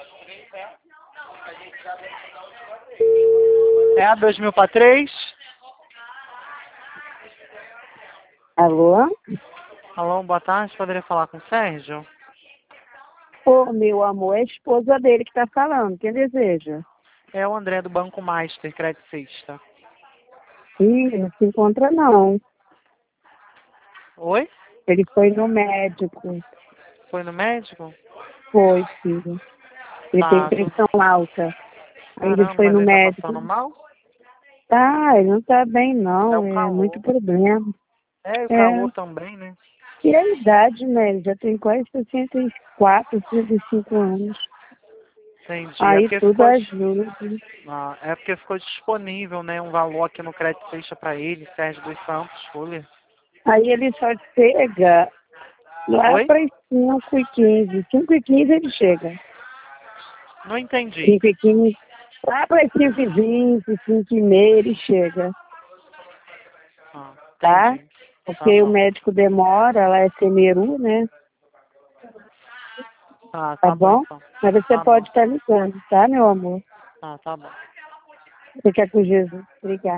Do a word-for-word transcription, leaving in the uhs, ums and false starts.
É a dois mil para três. Alô? Alô, boa tarde. Poderia falar com o Sérgio? Ô, meu amor, é a esposa dele que tá falando. Quem deseja? É o André do Banco Master, Credicista. Ih, não se encontra não. Oi? Ele foi no médico. Foi no médico? Foi, filho. Ele tem Tá, tô... pressão alta. Aí ele Caramba, foi mas no ele tá médico. passando mal? Tá, ele não tá bem É não. o É muito calor. problema. É, o É. calor também, né? E a idade, né? Ele já tem quase sessenta e quatro, sessenta e cinco anos. Entendi. É Aí porque tudo ficou, dis- ajuda. ah, é porque ficou disponível, né? Um valor aqui no Credicista para ele, Sérgio dos Santos, Folha. Aí ele só chega lá Oi? para as cinco e quinze. cinco e quinze ele chega. Não entendi. cinco e quinze. Lá para as cinco e vinte, cinco e meia ele chega, Ah, tá? entendi. Tá Porque o bom. médico demora, lá é Semeru, né? Ah, Tá tá bom bom? então. Mas você Tá bom. pode estar ligando, tá, meu amor? Ah, tá bom. Fica com Jesus. Obrigada.